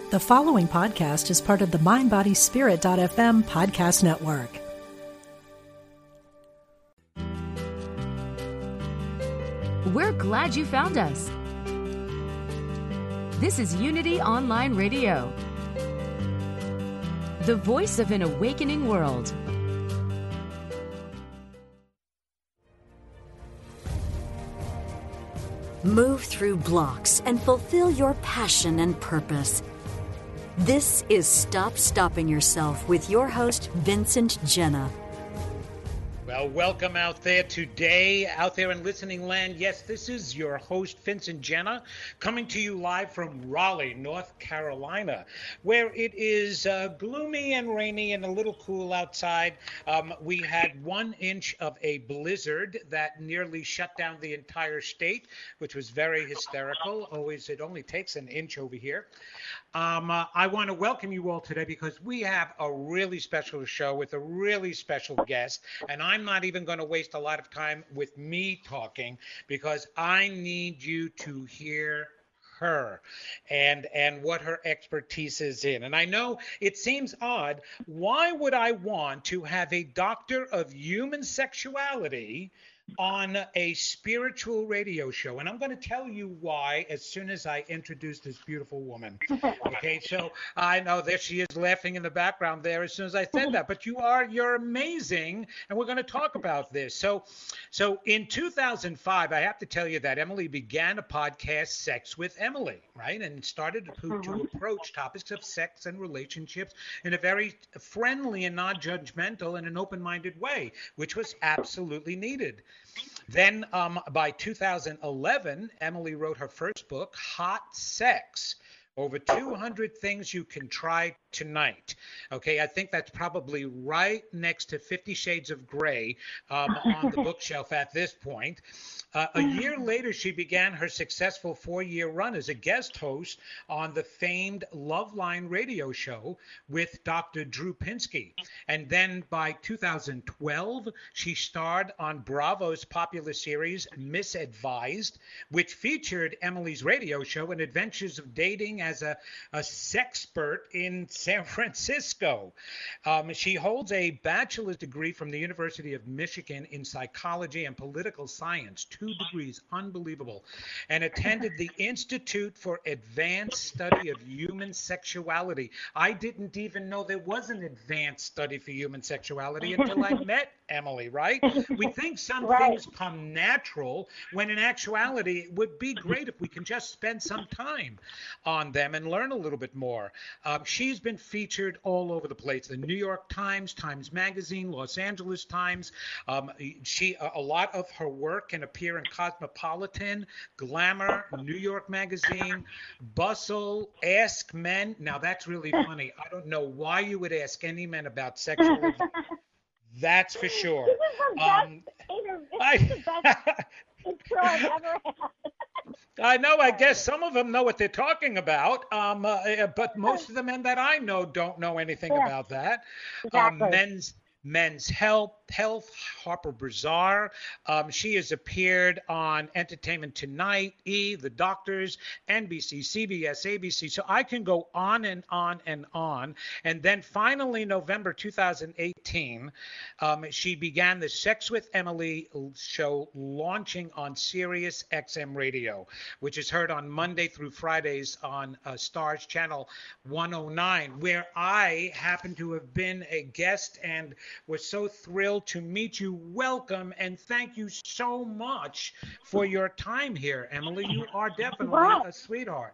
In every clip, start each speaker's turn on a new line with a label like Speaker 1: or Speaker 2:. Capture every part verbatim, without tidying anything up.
Speaker 1: The following podcast is part of the mind body spirit dot f m podcast network.
Speaker 2: We're glad you found us. This is Unity Online Radio, the voice of an awakening world.
Speaker 3: Move through blocks and fulfill your passion and purpose. This is Stop Stopping Yourself with your host, Vincent Genna.
Speaker 4: Well, welcome out there today, out there in listening land. Yes, this is your host, Vincent Genna, coming to you live from Raleigh, North Carolina, where it is uh, gloomy and rainy and a little cool outside. Um, we had one inch of a blizzard that nearly shut down the entire state, which was very hysterical. Always, it only takes an inch over here. Um, uh, I want to welcome you all today because we have a really special show with a really special guest, and I'm not even going to waste a lot of time with me talking because I need you to hear her and and what her expertise is in. And I know it seems odd. Why would I want to have a doctor of human sexuality on a spiritual radio show? And I'm going to tell you why as soon as I introduce this beautiful woman. Okay, so I know there she is laughing in the background there as soon as I said that, but you are, you're amazing, and we're going to talk about this. So, so in two thousand five, I have to tell you that Emily began a podcast, Sex with Emily, right? And started to, to approach topics of sex and relationships in a very friendly and non-judgmental and an open-minded way, which was absolutely needed. Then um, by two thousand eleven, Emily wrote her first book, Hot Sex, over two hundred things you can try tonight. Okay, I think that's probably right next to Fifty Shades of Grey um, on the bookshelf at this point. Uh, a year later, she began her successful four-year run as a guest host on the famed Loveline radio show with Doctor Drew Pinsky. And then by two thousand twelve, she starred on Bravo's popular series Misadvised, which featured Emily's radio show and adventures of dating as a, a sexpert in San Francisco. Um, she holds a bachelor's degree from the University of Michigan in psychology and political science, two degrees, unbelievable, and attended the Institute for Advanced Study of Human Sexuality. I didn't even know there was an advanced study for human sexuality until I met Emily, right? We think some
Speaker 5: right.
Speaker 4: things come natural when in actuality it would be great if we can just spend some time on them and learn a little bit more. Um, she's been featured all over the place. The New York Times, Times Magazine, Los Angeles Times. Um, she a, a lot of her work can appear in Cosmopolitan, Glamour, New York Magazine, Bustle, Ask Men. Now that's really funny. I don't know why you would ask any men about sexual That's for sure.
Speaker 5: This is the
Speaker 4: Um,
Speaker 5: best interview.
Speaker 4: I,
Speaker 5: This is the best intro I've ever had.
Speaker 4: I know. I guess some of them know what they're talking about, um, uh, but most of the men that I know don't know anything
Speaker 5: Yeah.
Speaker 4: about that.
Speaker 5: Exactly.
Speaker 4: Um, men's Men's Health, Health, Harper Bazaar. Um, she has appeared on Entertainment Tonight, E!, The Doctors, N B C, C B S, A B C. So I can go on and on and on. And then finally, November two thousand eighteen, um, she began the Sex with Emily show launching on Sirius X M Radio, which is heard on Monday through Fridays on uh, Stars Channel one oh nine, where I happen to have been a guest and we're so thrilled to meet you. Welcome, and thank you so much for your time here, Emily. You are definitely
Speaker 5: Wow.
Speaker 4: a sweetheart.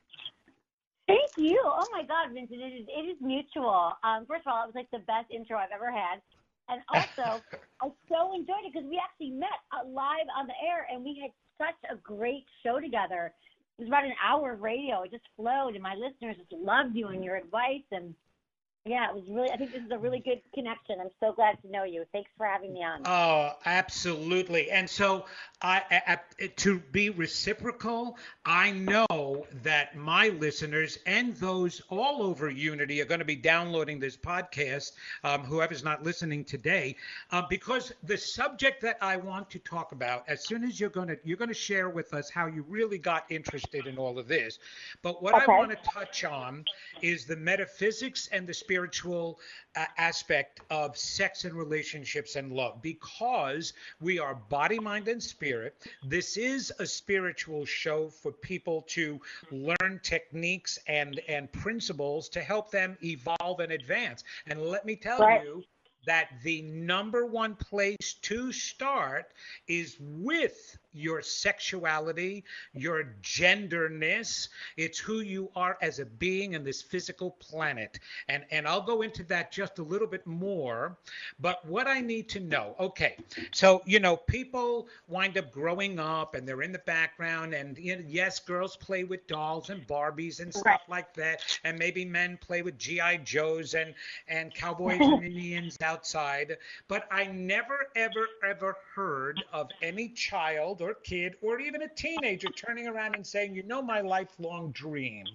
Speaker 5: Thank you. Oh my God, Vincent, it is, it is mutual. Um, first of all, it was like the best intro I've ever had. And also, I so enjoyed it because we actually met uh, live on the air and we had such a great show together. It was about an hour of radio. It just flowed and my listeners just loved you and your advice. And Yeah, it was really, I think this is a really good connection. I'm so glad to know you. Thanks for having me on.
Speaker 4: Oh, absolutely. And so I, I, I- to be reciprocal, I know that my listeners and those all over Unity are going to be downloading this podcast, um, whoever's not listening today, uh, because the subject that I want to talk about, as soon as you're going to, you're going to share with us how you really got interested in all of this. But what I
Speaker 5: Okay.
Speaker 4: want to touch on is the metaphysics and the spiritual uh, aspect of sex and relationships and love, because we are body, mind, and spirit. This is a spiritual show for people to learn techniques and and principles to help them evolve and advance. And let me tell
Speaker 5: Right.
Speaker 4: you that the number one place to start is with your sexuality, your genderness. It's who you are as a being in this physical planet. And and I'll go into that just a little bit more. But what I need to know, okay, so you know, people wind up growing up and they're in the background, and you know, yes, girls play with dolls and Barbies and stuff
Speaker 5: Right.
Speaker 4: like that, and maybe men play with G I. Joes and and cowboys and Indians outside. But I never, ever, ever heard of any child or kid or even a teenager turning around and saying, you know, my lifelong dream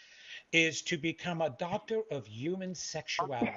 Speaker 4: is to become a doctor of human sexuality.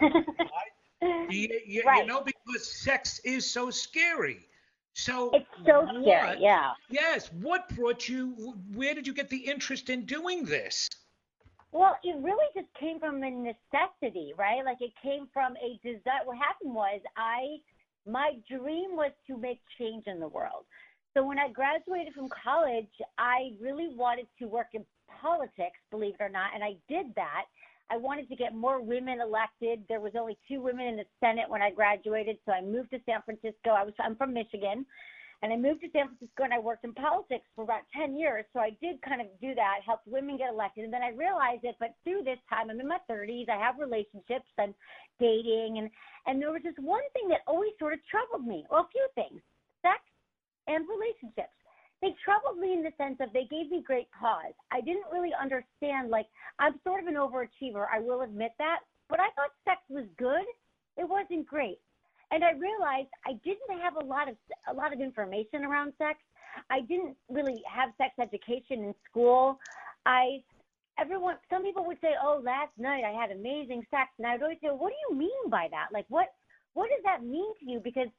Speaker 4: I, you, you, you
Speaker 5: Right.
Speaker 4: know, because sex is so scary. So
Speaker 5: It's so
Speaker 4: what,
Speaker 5: scary, yeah.
Speaker 4: yes, what brought you, where did you get the interest in doing this?
Speaker 5: Well, it really just came from a necessity, right? Like it came from a desire. What happened was I, my dream was to make change in the world. So when I graduated from college, I really wanted to work in politics, believe it or not, and I did that. I wanted to get more women elected. There was only two women in the Senate when I graduated, so I moved to San Francisco. I was, I'm from Michigan, and I moved to San Francisco, and I worked in politics for about ten years. So I did kind of do that, helped women get elected. And then I realized it, but through this time, I'm in my thirties, I have relationships and dating, and, and there was just one thing that always sort of troubled me. Well, a few things, sex and relationships. They troubled me in the sense of they gave me great pause. I didn't really understand, like, I'm sort of an overachiever, I will admit that, but I thought sex was good. It wasn't great. And I realized I didn't have a lot of a lot of information around sex. I didn't really have sex education in school. I everyone some people would say, "Oh, last night I had amazing sex." And I would always say, "What do you mean by that? Like what what does that mean to you?" Because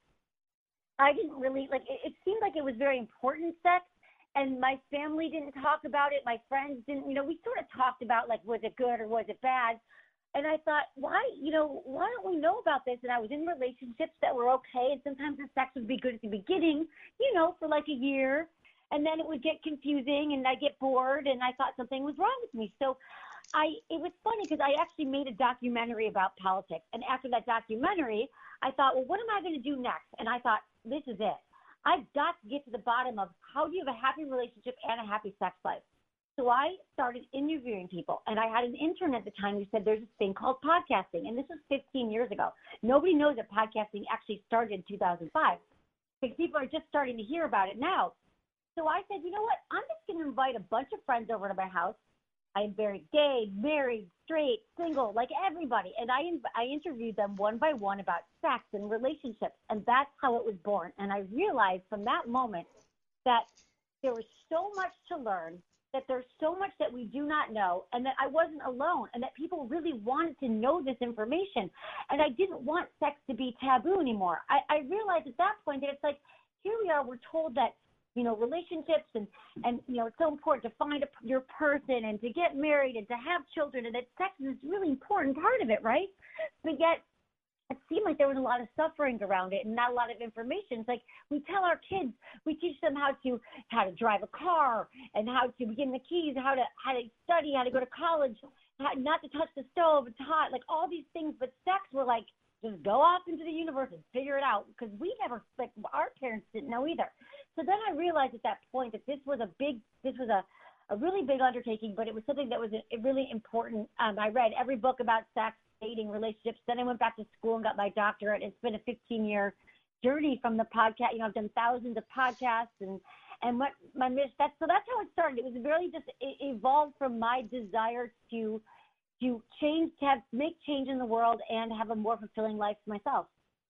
Speaker 5: I didn't really like it, it seemed like it was very important sex, and my family didn't talk about it. My friends didn't, you know, we sort of talked about like was it good or was it bad? And I thought, why, you know, why don't we know about this? And I was in relationships that were okay, and sometimes the sex would be good at the beginning, you know, for like a year, and then it would get confusing, and I'd get bored, and I thought something was wrong with me. So I, it was funny because I actually made a documentary about politics, and after that documentary, I thought, well, what am I going to do next? And I thought, this is it. I've got to get to the bottom of how do you have a happy relationship and a happy sex life. So I started interviewing people, and I had an intern at the time who said there's this thing called podcasting, and this was fifteen years ago. Nobody knows that podcasting actually started in two thousand five because people are just starting to hear about it now. So I said, you know what? I'm just going to invite a bunch of friends over to my house. I am very gay, married, straight, single, like everybody, and I I interviewed them one by one about sex and relationships, and that's how it was born. And I realized from that moment that there was so much to learn, that there's so much that we do not know, and that I wasn't alone, and that people really wanted to know this information. And I didn't want sex to be taboo anymore. I, I realized at that point that it's like, here we are, we're told that, you know, relationships and, and you know, it's so important to find a, your person and to get married and to have children, and that sex is a really important part of it, right? But yet, it seemed like there was a lot of suffering around it and not a lot of information. It's like we tell our kids, we teach them how to how to drive a car and how to begin the keys, how to how to study, how to go to college, how not to touch the stove, it's hot, like all these things. But sex, we're like, just go off into the universe and figure it out, because we never, like our parents didn't know either. So then I realized at that point that this was a big, this was a, a really big undertaking, but it was something that was a, a really important. Um, I read every book about sex, dating, relationships. Then I went back to school and got my doctorate. It's been a fifteen-year journey from the podcast. You know, I've done thousands of podcasts, and and what my mission. That's so that's how it started. It was really just it evolved from my desire to to change, to have, make change in the world and have a more fulfilling life for myself.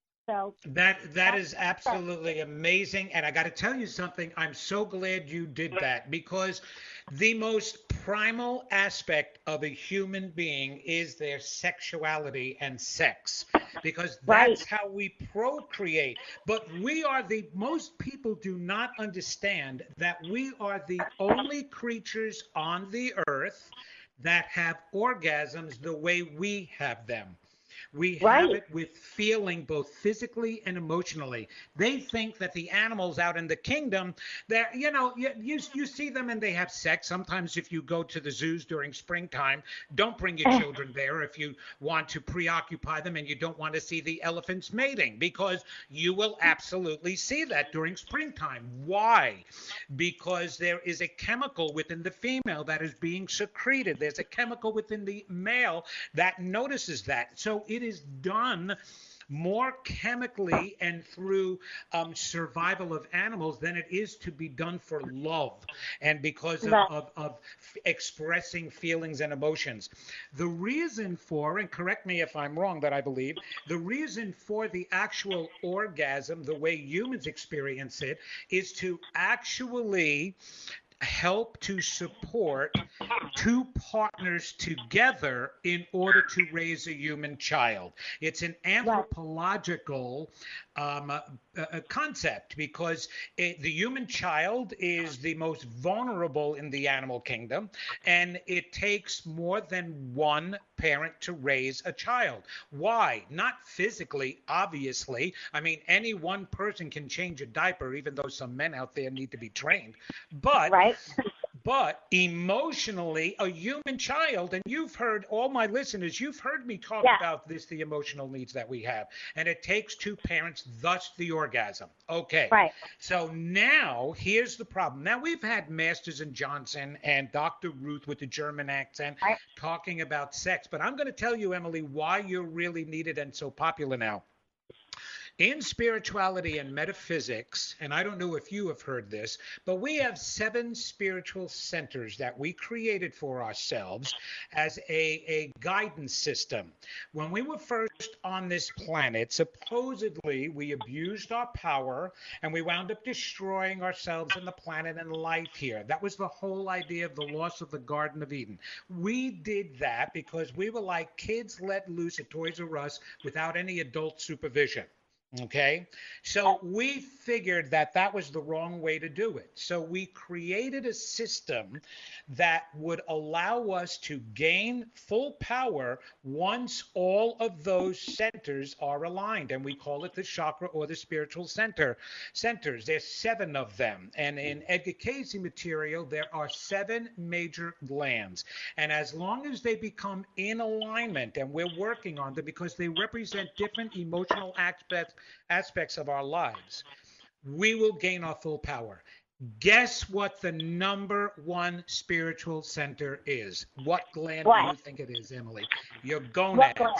Speaker 5: So
Speaker 4: that that is absolutely amazing. And I got to tell you something. I'm so glad you did that, because the most primal aspect of a human being is their sexuality and sex, because that's
Speaker 5: right.
Speaker 4: how we procreate. But we are the most people do not understand that we are the only creatures on the earth that have orgasms the way we have them. We
Speaker 5: Right.
Speaker 4: have it with feeling both physically and emotionally. They think that the animals out in the kingdom, they're, you know, you, you, you see them and they have sex. Sometimes if you go to the zoos during springtime, don't bring your children there if you want to preoccupy them and you don't want to see the elephants mating, because you will absolutely see that during springtime. Why? Because there is a chemical within the female that is being secreted. There's a chemical within the male that notices that. So it is done more chemically and through um, survival of animals than it is to be done for love and because of,
Speaker 5: Right.
Speaker 4: of, of f- expressing feelings and emotions. The reason for, and correct me if I'm wrong, but I believe the reason for the actual orgasm, the way humans experience it, is to actually help to support two partners together in order to raise a human child. It's an anthropological um, uh, uh, concept, because it, the human child is the most vulnerable in the animal kingdom, and it takes more than one parent to raise a child. Why? Not physically, obviously. I mean, any one person can change a diaper, even though some men out there need to be trained. But
Speaker 5: Right.
Speaker 4: But emotionally, a human child, and you've heard, all my listeners, you've heard me talk
Speaker 5: Yeah.
Speaker 4: about this, the emotional needs that we have. And it takes two parents, thus the orgasm. Okay.
Speaker 5: Right.
Speaker 4: So now here's the problem. Now we've had Masters and Johnson and Doctor Ruth with the German accent
Speaker 5: Right.
Speaker 4: talking about sex. But I'm going to tell you, Emily, why you're really needed and so popular now. In spirituality and metaphysics, and I don't know if you have heard this, but we have seven spiritual centers that we created for ourselves as a, a guidance system. When we were first on this planet, supposedly we abused our power and we wound up destroying ourselves and the planet and life here. That was the whole idea of the loss of the Garden of Eden. We did that because we were like kids let loose at Toys R Us without any adult supervision. Okay, so we figured that that was the wrong way to do it. So we created a system that would allow us to gain full power once all of those centers are aligned. And we call it the chakra or the spiritual center centers. There's seven of them. And in Edgar Cayce material, there are seven major glands. And as long as they become in alignment, and we're working on them because they represent different emotional aspects aspects of our lives, we will gain our full power. Guess what the number one spiritual center is? What gland
Speaker 5: What?
Speaker 4: do you think it is, Emily? Your
Speaker 5: What
Speaker 4: gonads.
Speaker 5: gland?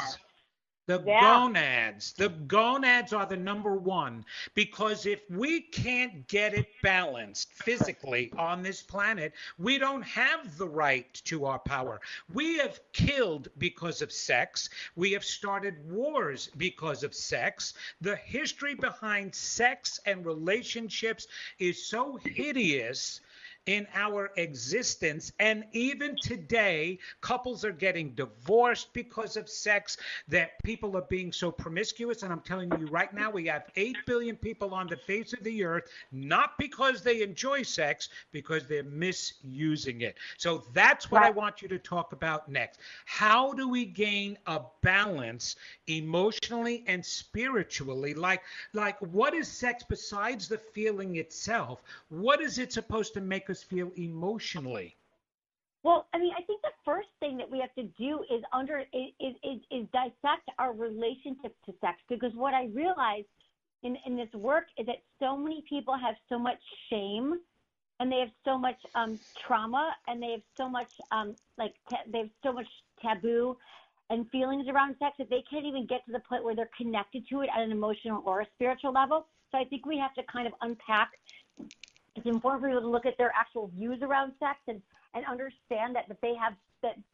Speaker 4: The
Speaker 5: Yeah.
Speaker 4: gonads. The gonads are the number one, because if we can't get it balanced physically on this planet, we don't have the right to our power. We have killed because of sex. We have started wars because of sex. The history behind sex and relationships is so hideous in our existence. And even today, couples are getting divorced because of sex, that people are being so promiscuous. And I'm telling you right now, we have eight billion people on the face of the earth, not because they enjoy sex, because they're misusing it. So that's what I want you to talk about next. How do we gain a balance emotionally and spiritually? Like, like what is sex besides the feeling itself? What is it supposed to make us feel emotionally?
Speaker 5: Well, I mean, I think the first thing that we have to do is under is is, is dissect our relationship to sex, because what I realized in, in this work is that so many people have so much shame, and they have so much um, trauma, and they have so much um, like ta- they have so much taboo and feelings around sex that they can't even get to the point where they're connected to it at an emotional or a spiritual level. So I think we have to kind of unpack. It's important for people to look at their actual views around sex and, and understand that, that they have that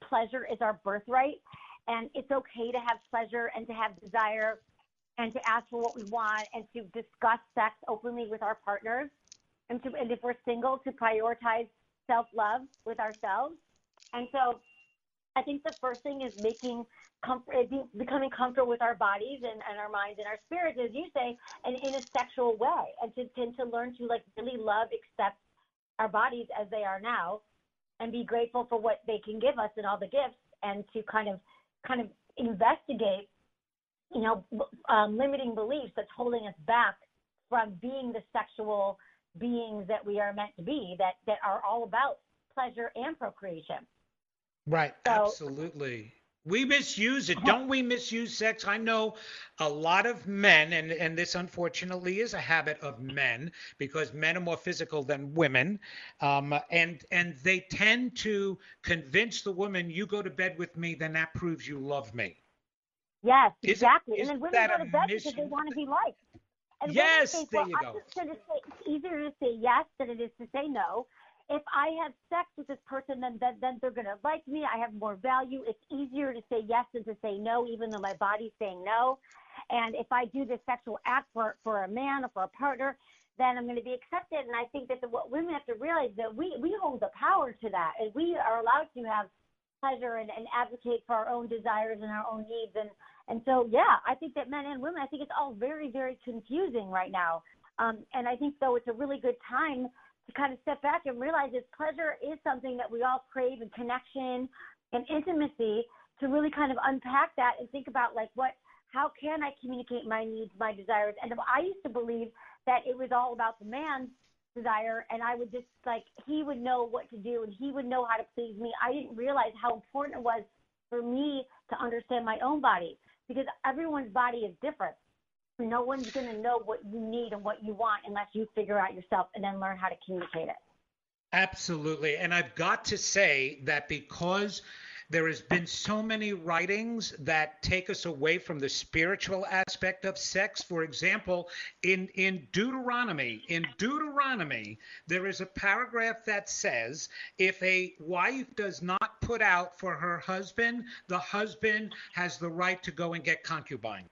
Speaker 5: pleasure is our birthright, and it's okay to have pleasure and to have desire and to ask for what we want and to discuss sex openly with our partners, and to, and if we're single, to prioritize self-love with ourselves. And so I think the first thing is making comfort, becoming comfortable with our bodies and, and our minds and our spirits, as you say, and in a sexual way, and to tend to learn to like really love, accept our bodies as they are now, and be grateful for what they can give us and all the gifts, and to kind of kind of investigate, you know, um, limiting beliefs that's holding us back from being the sexual beings that we are meant to be, that, that are all about pleasure and procreation.
Speaker 4: Right,
Speaker 5: So,
Speaker 4: absolutely. We misuse it. Don't we misuse sex? I know a lot of men, and, and this unfortunately is a habit of men, because men are more physical than women, um, and and they tend to convince the woman, you go to bed with me, then that proves you love me.
Speaker 5: Yes,
Speaker 4: Is it-
Speaker 5: exactly.
Speaker 4: is
Speaker 5: And then women
Speaker 4: that
Speaker 5: go
Speaker 4: a
Speaker 5: to bed because they
Speaker 4: mission?
Speaker 5: want to be liked. And
Speaker 4: Yes,
Speaker 5: women think,
Speaker 4: there
Speaker 5: well,
Speaker 4: you
Speaker 5: I'm
Speaker 4: go.
Speaker 5: just going to say, it's easier to say yes than it is to say no. If I have sex with this person, then then, then they're going to like me. I have more value. It's easier to say yes than to say no, even though my body's saying no. And if I do this sexual act for, for a man or for a partner, then I'm going to be accepted. And I think that the, what women have to realize that we, we hold the power to that, and we are allowed to have pleasure and, and advocate for our own desires and our own needs. And, and so, yeah, I think that men and women, I think it's all very, very confusing right now. Um, and I think, though, it's a really good time to kind of step back and realize that pleasure is something that we all crave, and connection and intimacy, to really kind of unpack that and think about, like, what, how can I communicate my needs, my desires? And I used to believe that it was all about the man's desire, and I would just, like, he would know what to do and he would know how to please me. I didn't realize how important it was for me to understand my own body, because everyone's body is different. No one's going to know what you need and what you want unless you figure out yourself and then learn how to communicate it.
Speaker 4: Absolutely. And I've got to say that because there has been so many writings that take us away from the spiritual aspect of sex. For example, in, in Deuteronomy, in Deuteronomy, there is a paragraph that says, if a wife does not put out for her husband, the husband has the right to go and get concubines.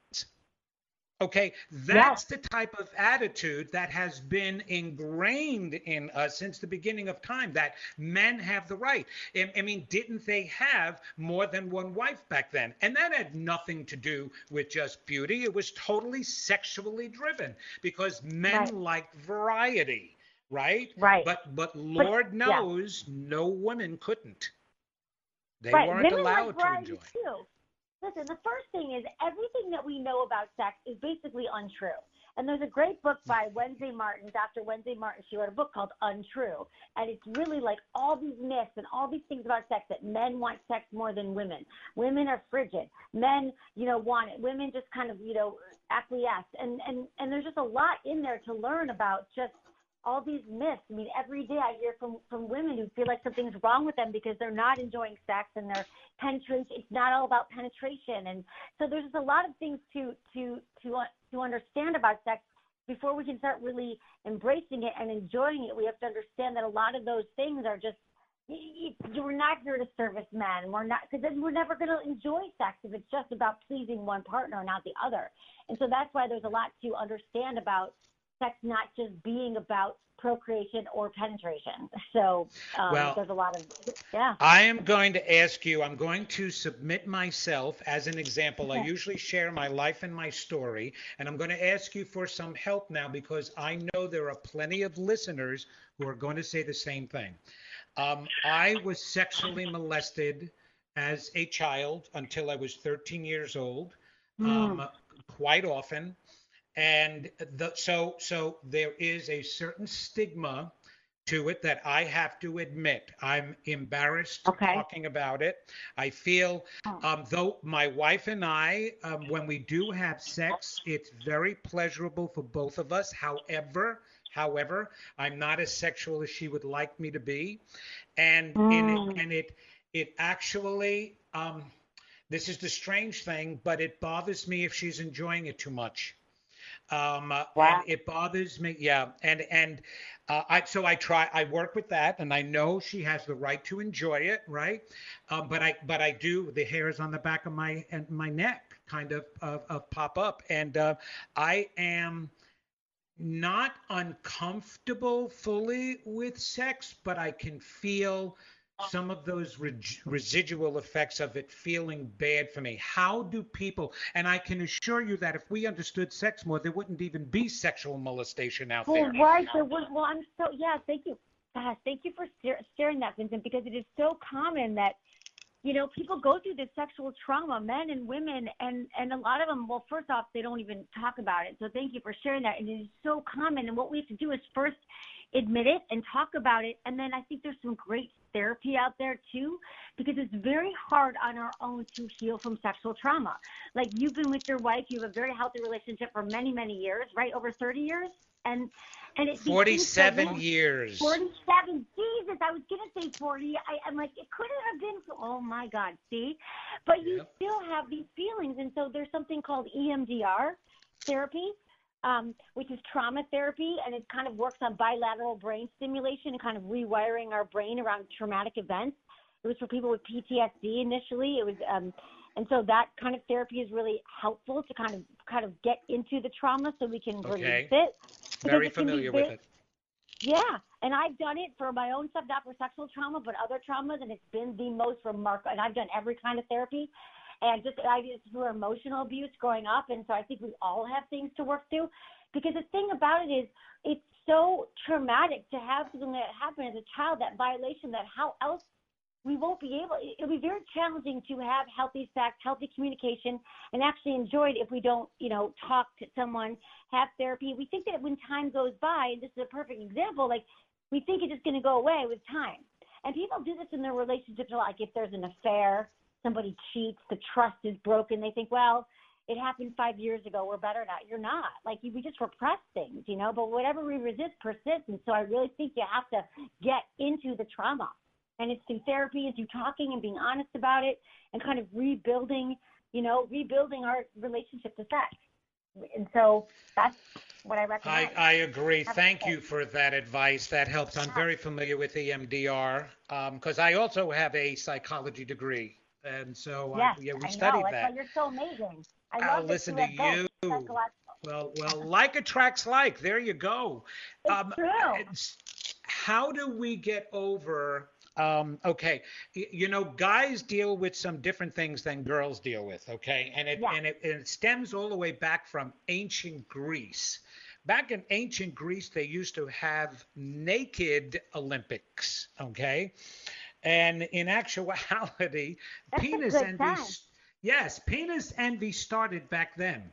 Speaker 4: Okay, that's the type of attitude that has been ingrained in us since the beginning of time, that men have the right. I, I mean, didn't they have more than one wife back then? And that had nothing to do with just beauty. It was totally sexually driven, because men
Speaker 5: Right.
Speaker 4: liked variety, right?
Speaker 5: Right.
Speaker 4: But but Lord
Speaker 5: yeah.
Speaker 4: knows no woman couldn't. They
Speaker 5: Right.
Speaker 4: weren't
Speaker 5: Women
Speaker 4: allowed
Speaker 5: like
Speaker 4: to
Speaker 5: variety
Speaker 4: enjoy.
Speaker 5: too. Listen, the first thing is everything that we know about sex is basically untrue. And there's a great book by Wednesday Martin, Doctor Wednesday Martin. She wrote a book called Untrue. And it's really like all these myths and all these things about sex, that men want sex more than women. Women are frigid. Men, you know, want it. Women just kind of, you know, acquiesce. And, and, and there's just a lot in there to learn about just all these myths. I mean, every day I hear from, from women who feel like something's wrong with them because they're not enjoying sex and they're penetration. It's not all about penetration. And so there's just a lot of things to, to, to, uh, to understand about sex before we can start really embracing it and enjoying it. We have to understand that a lot of those things are just, you, you, we're not here to service men. We're not, because then we're never going to enjoy sex if it's just about pleasing one partner and not the other. And so that's why there's a lot to understand about sex not just being about procreation or penetration. So um,
Speaker 4: Well,
Speaker 5: there's a lot of, yeah.
Speaker 4: I am going to ask you, I'm going to submit myself as an example. I usually share my life and my story, and I'm going to ask you for some help now, because I know there are plenty of listeners who are going to say the same thing. Um, I was sexually molested as a child until I was thirteen years old, um, mm. quite often. And the, so so there is a certain stigma to it that I have to admit. I'm embarrassed
Speaker 5: okay.
Speaker 4: talking about it. I feel, um, though my wife and I, um, when we do have sex, it's very pleasurable for both of us. However, however, I'm not as sexual as she would like me to be. And,
Speaker 5: mm.
Speaker 4: in it, and it, it actually, um, this is the strange thing, but it bothers me if she's enjoying it too much. Um, uh,
Speaker 5: Wow.
Speaker 4: and it bothers me. Yeah. And, and, uh, I, so I try, I work with that, and I know she has the right to enjoy it. Right. Um, but I, but I do, the hairs on the back of my, and my neck kind of, of, of pop up. And, uh, I am not uncomfortable fully with sex, but I can feel some of those re- residual effects of it feeling bad for me. How do people, and I can assure you that if we understood sex more, there wouldn't even be sexual molestation out
Speaker 5: Well,
Speaker 4: there.
Speaker 5: right. There was, well, I'm so, yeah, thank you. Gosh, thank you for sharing that, Vincent, because it is so common that, you know, people go through this sexual trauma, men and women, and, and a lot of them, well, first off, they don't even talk about it. So thank you for sharing that. And it is so common. And what we have to do is first admit it and talk about it. And then I think there's some great therapy out there too, because it's very hard on our own to heal from sexual trauma. Like, you've been with your wife, you have a very healthy relationship for many, many years, right? Over thirty years? And and it
Speaker 4: forty-seven years.
Speaker 5: forty-seven. Jesus, I was gonna say forty. I, I'm like, it couldn't have been. Oh my God, see, but you
Speaker 4: Yep.
Speaker 5: still have these feelings, and so there's something called E M D R therapy, um, which is trauma therapy, and it kind of works on bilateral brain stimulation and kind of rewiring our brain around traumatic events. It was for people with P T S D initially. It was. Um, And so that kind of therapy is really helpful to kind of kind of get into the trauma so we can
Speaker 4: Okay.
Speaker 5: release it. Because
Speaker 4: Very
Speaker 5: it can be
Speaker 4: familiar
Speaker 5: very-
Speaker 4: with it.
Speaker 5: Yeah, and I've done it for my own stuff, not for sexual trauma, but other traumas, and it's been the most remarkable. And I've done every kind of therapy, and just I just through emotional abuse growing up, and so I think we all have things to work through. Because the thing about it is, it's so traumatic to have something that happened as a child, that violation, that how else we won't be able, it'll be very challenging to have healthy sex, healthy communication, and actually enjoy it if we don't, you know, talk to someone, have therapy. We think that when time goes by, and this is a perfect example, like, we think it's just going to go away with time. And people do this in their relationships a lot. Like, if there's an affair, somebody cheats, the trust is broken, they think, well, it happened five years ago, we're better now. You're not. Like, we just repress things, you know, but whatever we resist persists. And so I really think you have to get into the trauma. And it's through therapy, it's through talking and being honest about it, and kind of rebuilding, you know, rebuilding our relationship to sex. And so that's what I recommend.
Speaker 4: I, I agree. Thank you for that advice. That helps. I'm very familiar with E M D R because um, I also have a psychology degree. And so
Speaker 5: yes,
Speaker 4: uh, yeah, we
Speaker 5: I
Speaker 4: studied
Speaker 5: know.
Speaker 4: that.
Speaker 5: That's why you're so amazing. I
Speaker 4: Uh,
Speaker 5: love
Speaker 4: listen
Speaker 5: that
Speaker 4: to
Speaker 5: you. have
Speaker 4: you.
Speaker 5: both psychological-
Speaker 4: Well, well, like attracts like. There you go.
Speaker 5: It's true.
Speaker 4: it's- How do we get over? Um, okay, y- you know, guys deal with some different things than girls deal with. Okay, and it
Speaker 5: Yeah.
Speaker 4: and it, and it stems all the way back from ancient Greece. Back in ancient Greece, they used to have naked Olympics. Okay, and in actuality,
Speaker 5: That's a
Speaker 4: penis
Speaker 5: good
Speaker 4: envy.
Speaker 5: time.
Speaker 4: Yes, penis envy started back then.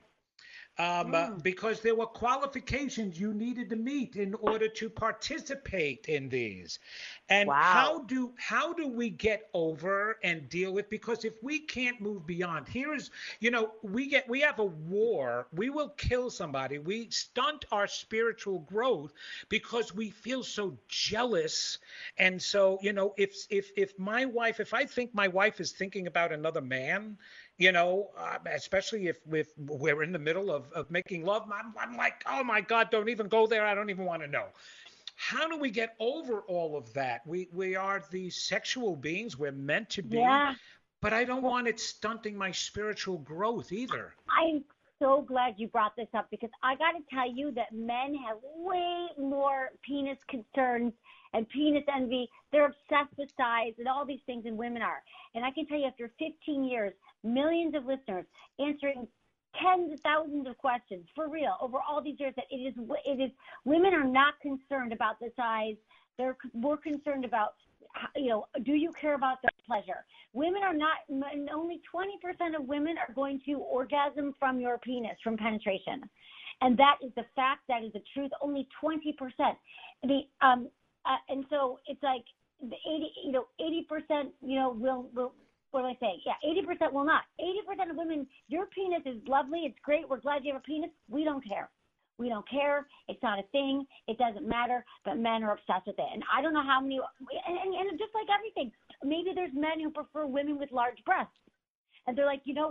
Speaker 4: Um, uh,
Speaker 5: Mm.
Speaker 4: because there were qualifications you needed to meet in order to participate in these. And
Speaker 5: Wow.
Speaker 4: how do how do we get over and deal with? Because if we can't move beyond, here is, you know, we get we have a war. We will kill somebody. We stunt our spiritual growth because we feel so jealous. And so, you know, if if if my wife, if I think my wife is thinking about another man, you know, uh, especially if, if we're in the middle of, of making love, I'm, I'm like, oh my God, don't even go there. I don't even want to know. How do we get over all of that? We we are these sexual beings. We're meant to be.
Speaker 5: Yeah.
Speaker 4: But I don't want it stunting my spiritual growth either.
Speaker 5: I'm so glad you brought this up, because I got to tell you that men have way more penis concerns and penis envy. They're obsessed with size and all these things than women are. And I can tell you, after fifteen years, millions of listeners answering tens of thousands of questions for real over all these years, that it is, it is, women are not concerned about the size. They're more concerned about, you know, do you care about their pleasure? Women are not, only twenty percent of women are going to orgasm from your penis, from penetration. And that is the fact, that is the truth, only twenty percent. The, um, uh, and so it's like the eighty, you know, eighty percent, you know, will, will, what do I say? Yeah, eighty percent will not. eighty percent of women, your penis is lovely, it's great, we're glad you have a penis. We don't care. We don't care. It's not a thing. It doesn't matter. But men are obsessed with it. And I don't know how many, and, and, and just like everything, maybe there's men who prefer women with large breasts. And they're like, you know what?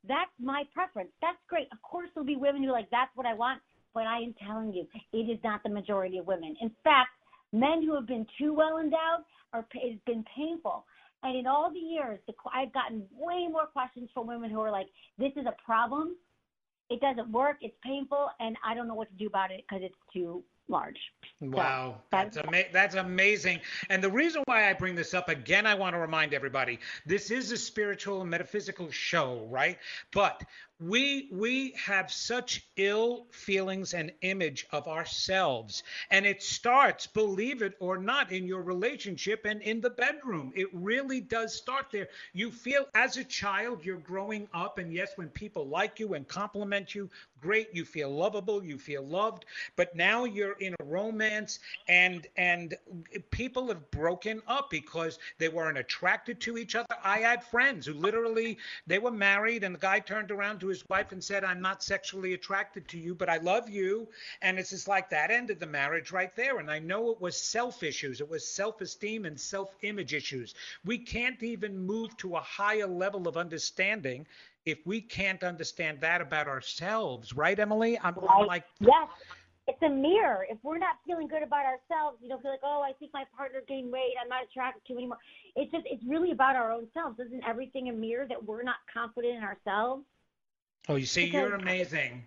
Speaker 5: that's my preference. That's great. Of course, there'll be women who are like, that's what I want. But I am telling you, it is not the majority of women. In fact, men who have been too well endowed, are it's been painful. And in all the years, the, I've gotten way more questions from women who are like, this is a problem. It doesn't work. It's painful. And I don't know what to do about it because it's too large.
Speaker 4: Wow,
Speaker 5: So,
Speaker 4: that's ama- that's amazing. And the reason why I bring this up, again, I want to remind everybody, this is a spiritual and metaphysical show, right? But we we have such ill feelings and image of ourselves. And it starts, believe it or not, in your relationship and in the bedroom. It really does start there. You feel as a child, you're growing up. And yes, when people like you and compliment you, great, you feel lovable, you feel loved. But now you're in a romance and and people have broken up because they weren't attracted to each other. I had friends who literally, they were married and the guy turned around to his wife and said, I'm not sexually attracted to you, but I love you. And it's just like that ended the marriage right there. And I know it was self issues. It was self-esteem and self-image issues. We can't even move to a higher level of understanding if we can't understand that about ourselves. Right, Emily? I'm,
Speaker 5: right.
Speaker 4: I'm like,
Speaker 5: yes. It's a mirror. If we're not feeling good about ourselves, you don't feel like, oh, I think my partner's gaining weight, I'm not attracted to him anymore. It's just, it's really about our own selves. Isn't everything a mirror that we're not confident in ourselves?
Speaker 4: oh, you see,
Speaker 5: Because,
Speaker 4: you're amazing.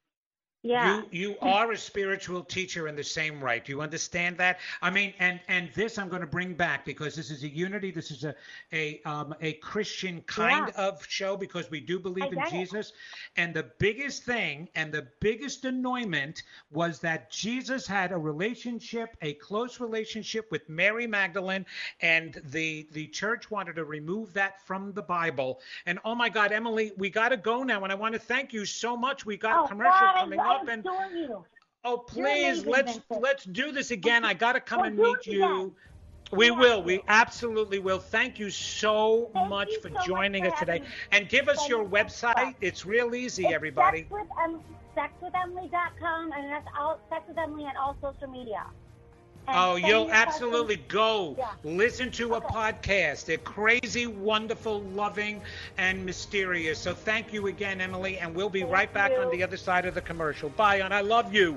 Speaker 5: yeah.
Speaker 4: You you are a spiritual teacher in the same right. Do you understand that? I mean, and and this I'm going to bring back because this is a unity. This is a a um a Christian kind
Speaker 5: Yeah.
Speaker 4: of show because we do believe
Speaker 5: I
Speaker 4: in
Speaker 5: get it.
Speaker 4: Jesus. And the biggest thing and the biggest annoyment was that Jesus had a relationship, a close relationship with Mary Magdalene, and the the church wanted to remove that from the Bible. And oh my God, Emily, we got to go now. And I want to thank you so much. We got
Speaker 5: Oh,
Speaker 4: a commercial
Speaker 5: God,
Speaker 4: coming
Speaker 5: I,
Speaker 4: up,
Speaker 5: I
Speaker 4: and
Speaker 5: adore you.
Speaker 4: oh,
Speaker 5: You're
Speaker 4: please,
Speaker 5: amazing,
Speaker 4: let's
Speaker 5: Vincent.
Speaker 4: let's do this again. I got to come
Speaker 5: We'll
Speaker 4: and
Speaker 5: do
Speaker 4: meet
Speaker 5: it
Speaker 4: you.
Speaker 5: again.
Speaker 4: We
Speaker 5: We
Speaker 4: will.
Speaker 5: have
Speaker 4: We
Speaker 5: to.
Speaker 4: absolutely will. Thank you so
Speaker 5: Thank
Speaker 4: much
Speaker 5: you
Speaker 4: for
Speaker 5: so much
Speaker 4: joining
Speaker 5: for
Speaker 4: us today.
Speaker 5: having me.
Speaker 4: And give us
Speaker 5: Thank
Speaker 4: your
Speaker 5: you so much.
Speaker 4: website. It's real easy,
Speaker 5: It's
Speaker 4: everybody.
Speaker 5: Sex with, em- sex with Emily dot com, and that's all, Sex with Emily on all social media. And
Speaker 4: Oh,
Speaker 5: send
Speaker 4: you'll
Speaker 5: your
Speaker 4: absolutely
Speaker 5: questions.
Speaker 4: go
Speaker 5: Yeah.
Speaker 4: listen to a
Speaker 5: Okay.
Speaker 4: podcast. They're crazy, wonderful, loving, and mysterious. So thank you again, Emily, and we'll be
Speaker 5: Thank
Speaker 4: right back
Speaker 5: you.
Speaker 4: on the other side of the commercial. Bye, and I love you.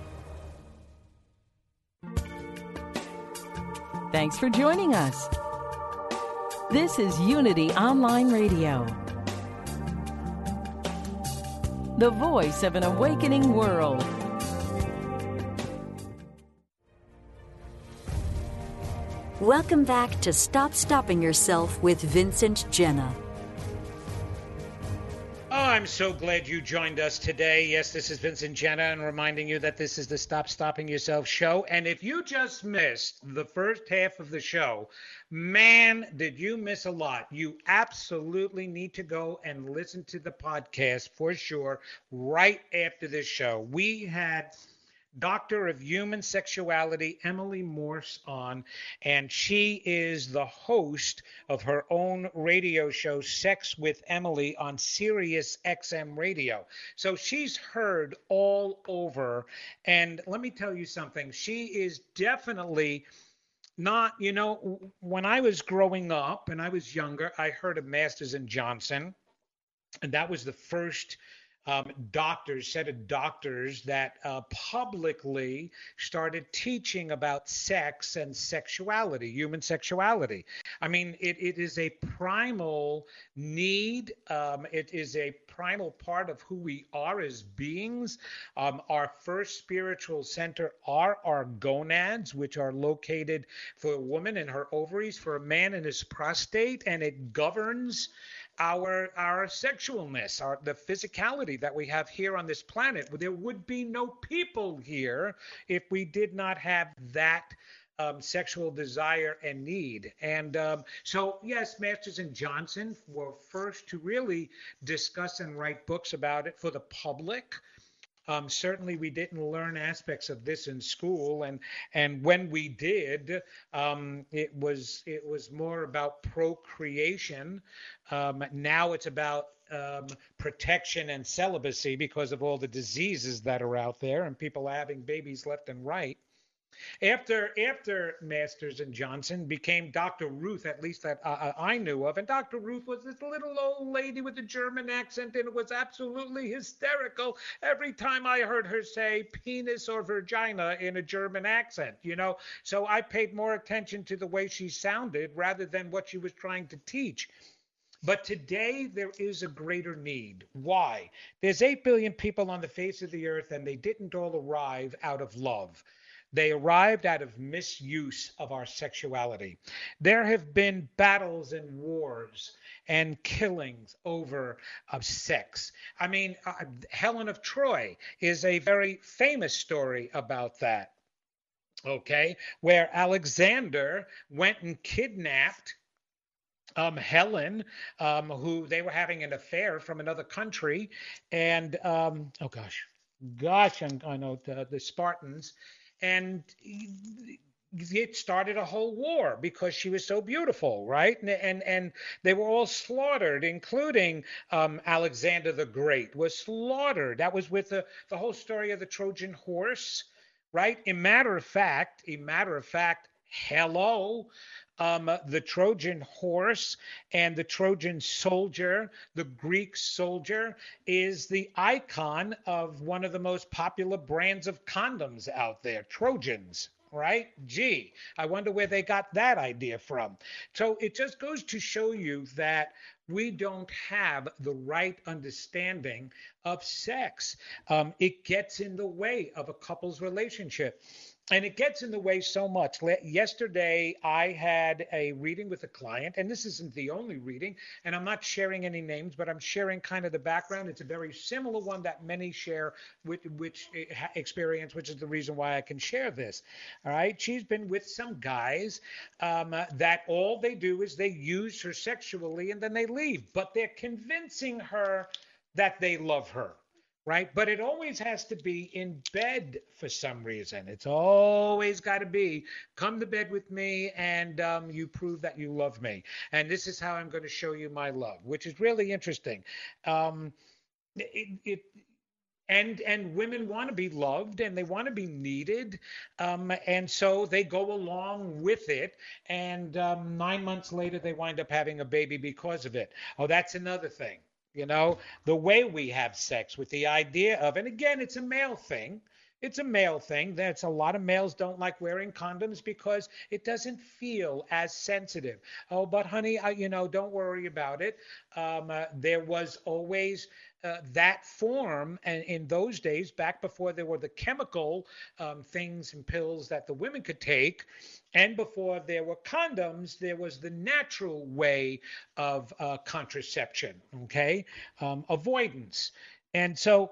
Speaker 6: Thanks for joining us. This is Unity Online Radio, the voice of an awakening world.
Speaker 3: Welcome back to Stop Stopping Yourself with Vincent Genna.
Speaker 4: Oh, I'm so glad you joined us today. Yes, this is Vincent Genna, and reminding you that this is the Stop Stopping Yourself show. And if you just missed the first half of the show, man, did you miss a lot. You absolutely need to go and listen to the podcast for sure right after this show. We had Doctor of Human Sexuality, Emily Morse, on, and she is the host of her own radio show, Sex with Emily, on Sirius X M Radio. So she's heard all over, and let me tell you something. She is definitely not, you know, when I was growing up and I was younger, I heard of Masters and Johnson, and that was the first Um, doctors, set of doctors that uh, publicly started teaching about sex and sexuality, human sexuality. I mean, it, it is a primal need. Um, it is a primal part of who we are as beings. Um, our first spiritual center are our gonads, which are located for a woman in her ovaries, for a man in his prostate, and it governs our our sexualness, our the physicality that we have here on this planet. There would be no people here if we did not have that um, sexual desire and need. And um, so, yes, Masters and Johnson were first to really discuss and write books about it for the public. Um, certainly, we didn't learn aspects of this in school, and and when we did, um, it was it was more about procreation. Um, now it's about um, protection and celibacy because of all the diseases that are out there, and people are having babies left and right. After after Masters and Johnson became Doctor Ruth, at least that uh, I knew of, and Doctor Ruth was this little old lady with a German accent, and it was absolutely hysterical every time I heard her say penis or vagina in a German accent, you know. So I paid more attention to the way she sounded rather than what she was trying to teach. But today there is a greater need. Why? There's eight billion people on the face of the earth, and they didn't all arrive out of love. They arrived out of misuse of our sexuality. There have been battles and wars and killings over of sex. I mean, uh, Helen of Troy is a very famous story about that, okay, where Alexander went and kidnapped Um, Helen, um, who they were having an affair from another country, and um, oh gosh, gosh, I, I know the, the Spartans, and it started a whole war because she was so beautiful, right? And and, and they were all slaughtered, including um, Alexander the Great was slaughtered. That was with the the whole story of the Trojan horse, right? A matter of fact, a matter of fact, hello. Um, the Trojan horse and the Trojan soldier, the Greek soldier, is the icon of one of the most popular brands of condoms out there, Trojans, right? Gee, I wonder where they got that idea from. So it just goes to show you that we don't have the right understanding of sex. Um, it gets in the way of a couple's relationship. And it gets in the way so much. Yesterday, I had a reading with a client, and this isn't the only reading, and I'm not sharing any names, but I'm sharing kind of the background. It's a very similar one that many share, which, which experience, which is the reason why I can share this. All right. She's been with some guys um, uh, that all they do is they use her sexually and then they leave, but they're convincing her that they love her. Right. But it always has to be in bed for some reason. It's always got to be come to bed with me and um, you prove that you love me. And this is how I'm going to show you my love, which is really interesting. Um, it, it and and women want to be loved and they want to be needed. Um, and so they go along with it. And um, nine months later, they wind up having a baby because of it. Oh, that's another thing. You know, the way we have sex with the idea of, and again, it's a male thing. It's a male thing. That's a lot of males don't like wearing condoms because it doesn't feel as sensitive. Oh, but honey, I, you know, don't worry about it. Um, uh, there was always uh, that form, and in those days, back before there were the chemical um, things and pills that the women could take, and before there were condoms, there was the natural way of uh, contraception, okay, um, avoidance. And so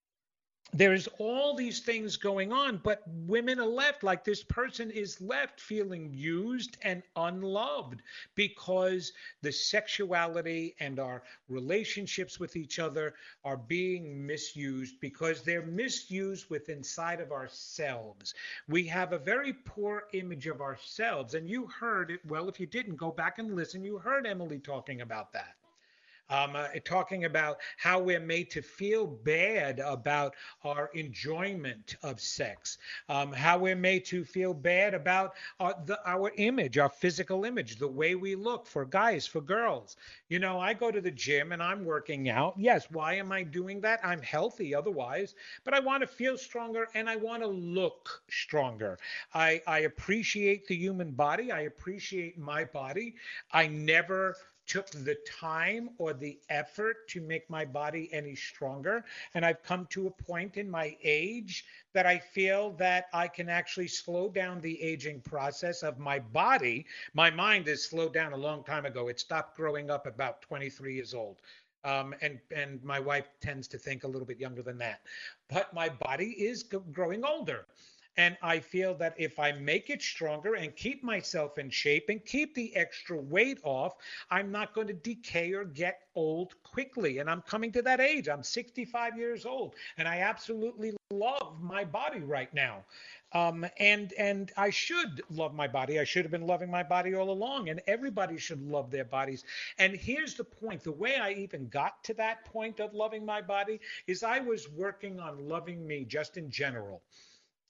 Speaker 4: there's all these things going on, but women are left like this person is left feeling used and unloved because the sexuality and our relationships with each other are being misused because they're misused with inside of ourselves. We have a very poor image of ourselves, and you heard it. Well, if you didn't, go back and listen. You heard Emily talking about that. Um, uh, talking about how we're made to feel bad about our enjoyment of sex, um, how we're made to feel bad about our, the, our image, our physical image, the way we look for guys, for girls. You know, I go to the gym and I'm working out. Yes, why am I doing that? I'm healthy otherwise, but I want to feel stronger and I want to look stronger. I, I appreciate the human body. I appreciate my body. I never took the time or the effort to make my body any stronger. And I've come to a point in my age that I feel that I can actually slow down the aging process of my body. My mind is slowed down a long time ago. It stopped growing up about twenty-three years old. Um, and, and my wife tends to think a little bit younger than that. But my body is g- growing older. And I feel that if I make it stronger and keep myself in shape and keep the extra weight off, I'm not going to decay or get old quickly. And I'm coming to that age. I'm sixty-five years old, and I absolutely love my body right now. Um, and and I should love my body. I should have been loving my body all along, and everybody should love their bodies. And here's the point. The way I even got to that point of loving my body is I was working on loving me just in general.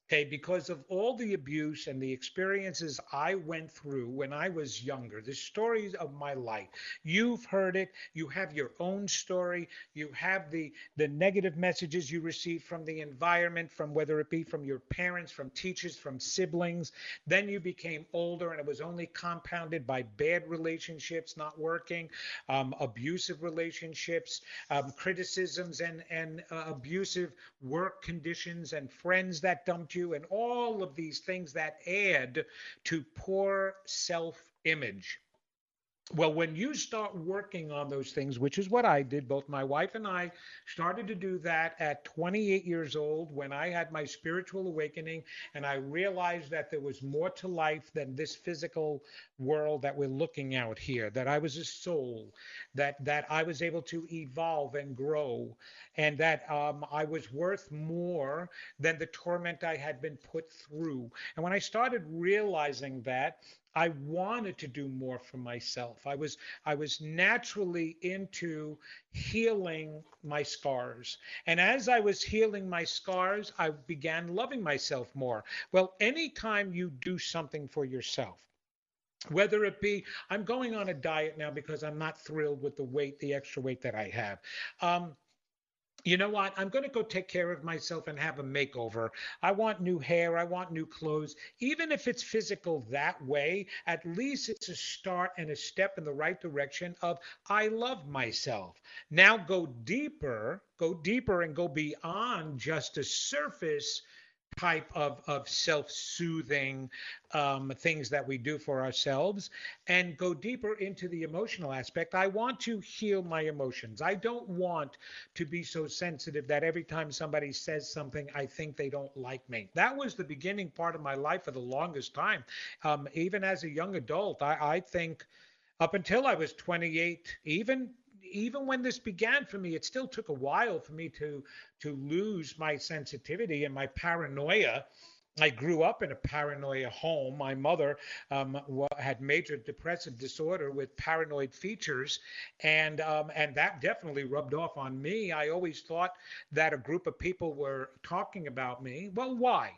Speaker 4: Okay, because of all the abuse and the experiences I went through when I was younger, the stories of my life. You've heard it. You have your own story. You have the the negative messages you receive from the environment, from whether it be from your parents, from teachers, from siblings. Then you became older, and it was only compounded by bad relationships not working, um, abusive relationships, um, criticisms, and and uh, abusive work conditions, and friends that dumped you, and all of these things that add to poor self-image. Well, when you start working on those things, which is what I did, both my wife and I started to do that at twenty-eight years old when I had my spiritual awakening, and I realized that there was more to life than this physical world that we're looking out here, that I was a soul, that that I was able to evolve and grow, and that um, I was worth more than the torment I had been put through. And when I started realizing that, I wanted to do more for myself. I was I was naturally into healing my scars. And as I was healing my scars, I began loving myself more. Well, anytime you do something for yourself, whether it be, I'm going on a diet now because I'm not thrilled with the weight, the extra weight that I have. Um, you know what? I'm going to go take care of myself and have a makeover. I want new hair. I want new clothes. Even if it's physical that way, at least it's a start and a step in the right direction of I love myself. Now go deeper, go deeper and go beyond just a surface type of, of self-soothing um, things that we do for ourselves, and go deeper into the emotional aspect. I want to heal my emotions. I don't want to be so sensitive that every time somebody says something, I think they don't like me. That was the beginning part of my life for the longest time. Um, even as a young adult, I, I think up until I was twenty-eight, even even when this began for me, it still took a while for me to to lose my sensitivity and my paranoia. I grew up in a paranoia home. My mother um, had major depressive disorder with paranoid features, and um, and that definitely rubbed off on me. I always thought that a group of people were talking about me. Well, why?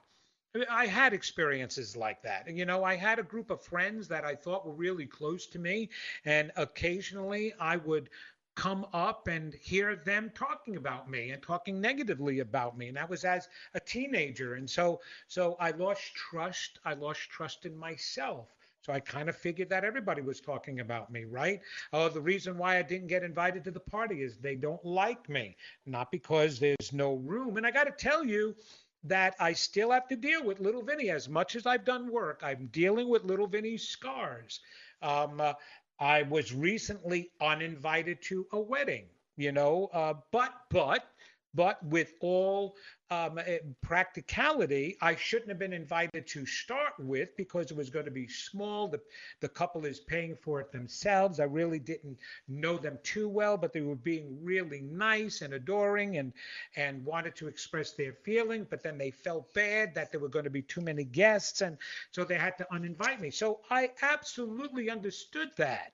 Speaker 4: I had experiences like that. And, you know, I had a group of friends that I thought were really close to me, and occasionally I would come up and hear them talking about me and talking negatively about me. And that was as a teenager. And so so I lost trust. I lost trust in myself. So I kind of figured that everybody was talking about me, right? Oh, the reason why I didn't get invited to the party is they don't like me, not because there's no room. And I got to tell you that I still have to deal with little Vinny. As much as I've done work, I'm dealing with little Vinny's scars. Um, uh, I was recently uninvited to a wedding, you know, uh, but, but, but with all um, eh, practicality, I shouldn't have been invited to start with because it was going to be small. The, the couple is paying for it themselves. I really didn't know them too well, but they were being really nice and adoring, and, and wanted to express their feeling, but then they felt bad that there were going to be too many guests, and so they had to uninvite me. So I absolutely understood that.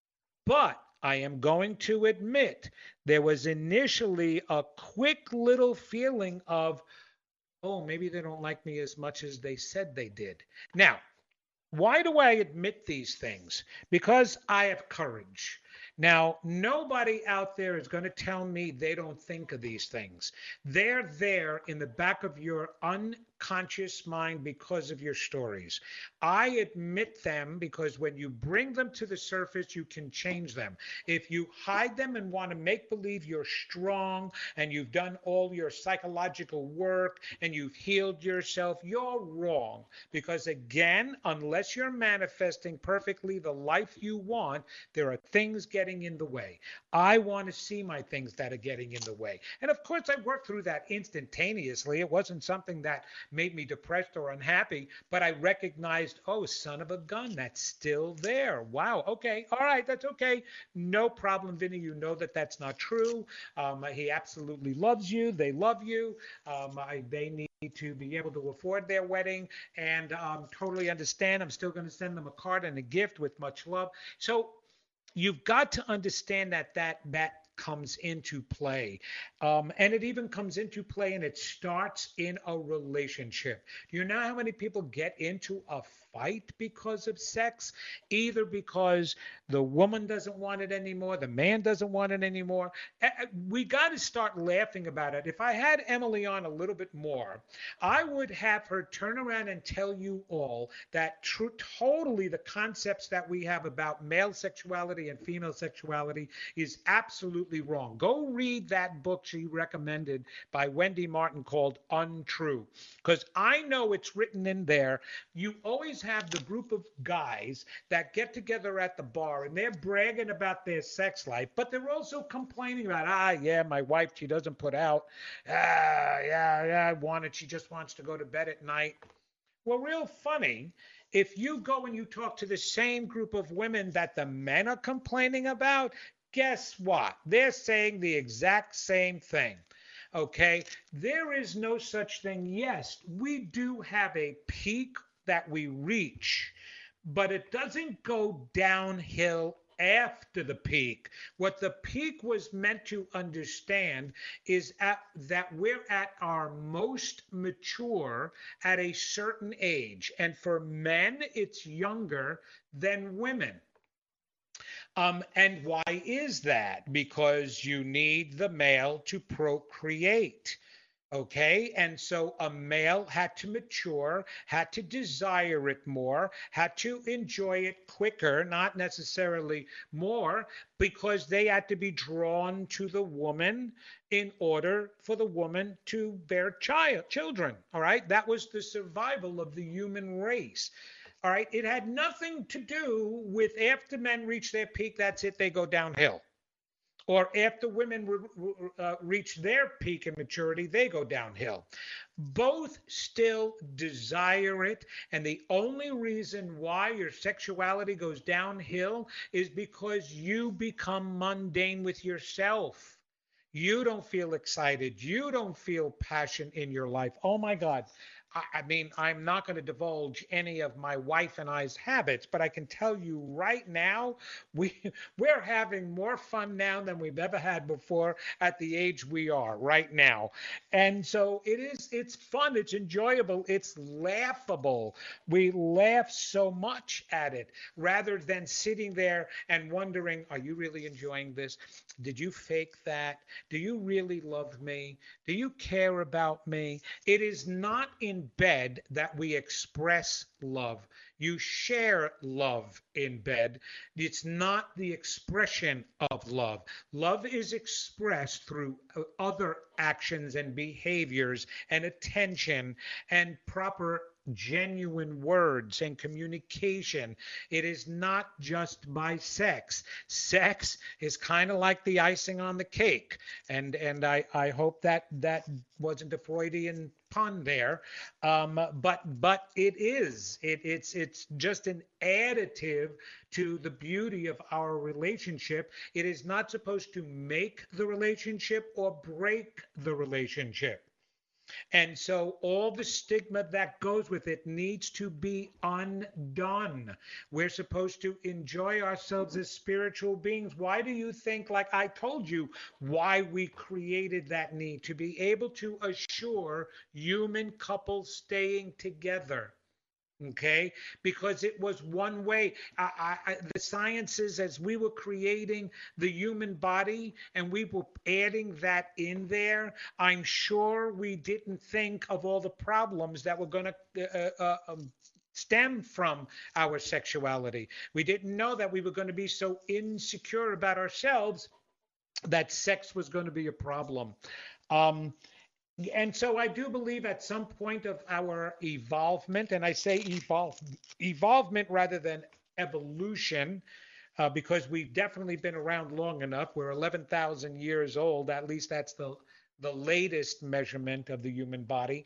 Speaker 4: But I am going to admit there was initially a quick little feeling of, oh, maybe they don't like me as much as they said they did. Now, why do I admit these things? Because I have courage. Now, nobody out there is going to tell me they don't think of these things. They're there in the back of your unconscious mind because of your stories. I admit them because when you bring them to the surface, you can change them. If you hide them and want to make believe you're strong and you've done all your psychological work and you've healed yourself, you're wrong. Because again, unless you're manifesting perfectly the life you want, there are things getting in the way. I want to see my things that are getting in the way. And of course, I worked through that instantaneously. It wasn't something that made me depressed or unhappy, but I recognized, oh, son of a gun, that's still there. Wow. Okay. All right. That's okay. No problem, Vinny. You know that that's not true. Um, he absolutely loves you. They love you. Um, I, they need to be able to afford their wedding, and um, totally understand. I'm still going to send them a card and a gift with much love. So you've got to understand that that that comes into play. Um, and it even comes into play and it starts in a relationship. Do you know how many people get into a fight because of sex? Either because the woman doesn't want it anymore, the man doesn't want it anymore. We got to start laughing about it. If I had Emily on a little bit more, I would have her turn around and tell you all that true, totally the concepts that we have about male sexuality and female sexuality is absolutely wrong. Go read that book she recommended by Wendy Martin called Untrue, because I know it's written in there. You always have the group of guys that get together at the bar and they're bragging about their sex life, but they're also complaining about, ah, yeah, my wife, she doesn't put out. Ah, yeah, yeah, I want it. She just wants to go to bed at night. Well, real funny, if you go and you talk to the same group of women that the men are complaining about, guess what? They're saying the exact same thing. Okay, there is no such thing. Yes, we do have a peak that we reach, but it doesn't go downhill after the peak. What the peak was meant to understand is at, that we're at our most mature at a certain age. And for men, it's younger than women. Um, and why is that? Because you need the male to procreate. Okay, and so a male had to mature, had to desire it more, had to enjoy it quicker, not necessarily more, because they had to be drawn to the woman in order for the woman to bear child children. All right, that was the survival of the human race. All right, it had nothing to do with after men reach their peak, that's it, they go downhill. Or after women re- uh, reach their peak in maturity, they go downhill. Both still desire it. And the only reason why your sexuality goes downhill is because you become mundane with yourself. You don't feel excited. You don't feel passion in your life. Oh, my God. I mean, I'm not going to divulge any of my wife and I's habits, but I can tell you right now, we, we're having more fun now than we've ever had before at the age we are right now. And so it is, it's fun, it's enjoyable, it's laughable. We laugh so much at it rather than sitting there and wondering, are you really enjoying this? Did you fake that? Do you really love me? Do you care about me? It is not in bed that we express love. You share love in bed. It's not the expression of love. Love is expressed through other actions and behaviors and attention and proper genuine words and communication. It is not just by sex. Sex is kind of like the icing on the cake. And and I, I hope that that wasn't a Freudian pun there. Um, but but it is. It, it's it's just an additive to the beauty of our relationship. It is not supposed to make the relationship or break the relationship. And so all the stigma that goes with it needs to be undone. We're supposed to enjoy ourselves as spiritual beings. Why do you think, like I told you, why we created that need? To be able to assure human couples staying together. Okay, because it was one way. I, I, the sciences, as we were creating the human body and we were adding that in there, I'm sure we didn't think of all the problems that were going to uh, uh, um, stem from our sexuality. We didn't know that we were going to be so insecure about ourselves that sex was going to be a problem. Um, And so I do believe at some point of our evolvement, and I say evolve, evolvement rather than evolution, uh, because we've definitely been around long enough. We're eleven thousand years old. At least that's the, the latest measurement of the human body.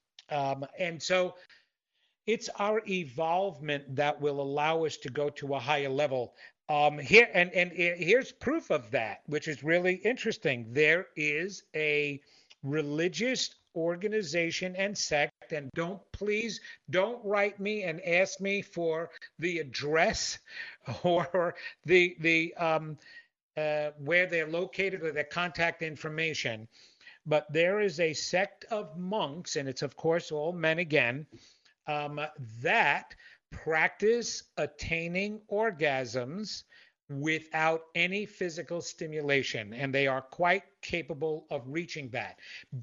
Speaker 4: Um, and so it's our evolvement that will allow us to go to a higher level. Um, here and, and here's proof of that, which is really interesting. There is a religious organization and sect, and don't please don't write me and ask me for the address or the the um uh, where they're located or their contact information. But there is a sect of monks, and it's of course all men again, um, that practice attaining orgasms without any physical stimulation. And they are quite capable of reaching that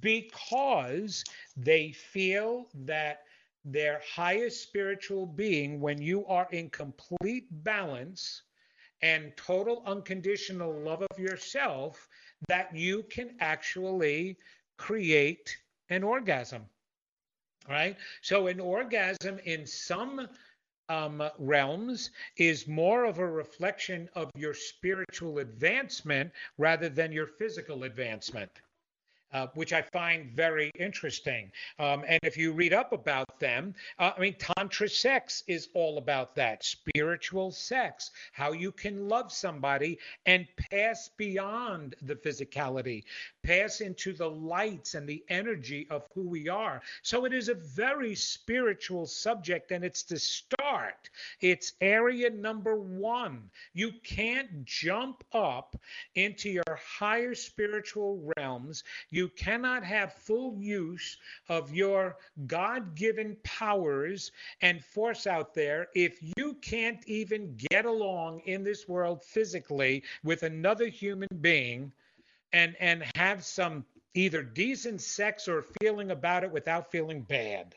Speaker 4: because they feel that their highest spiritual being, when you are in complete balance and total unconditional love of yourself, that you can actually create an orgasm, right? So an orgasm in some um, realms is more of a reflection of your spiritual advancement rather than your physical advancement. Uh, which I find very interesting. Um, and if you read up about them, uh, I mean, Tantra sex is all about that. Spiritual sex, how you can love somebody and pass beyond the physicality, pass into the lights and the energy of who we are. So it is a very spiritual subject, and it's the start. It's area number one. You can't jump up into your higher spiritual realms. You cannot have full use of your God-given powers and force out there if you can't even get along in this world physically with another human being and, and have some either decent sex or feeling about it without feeling bad.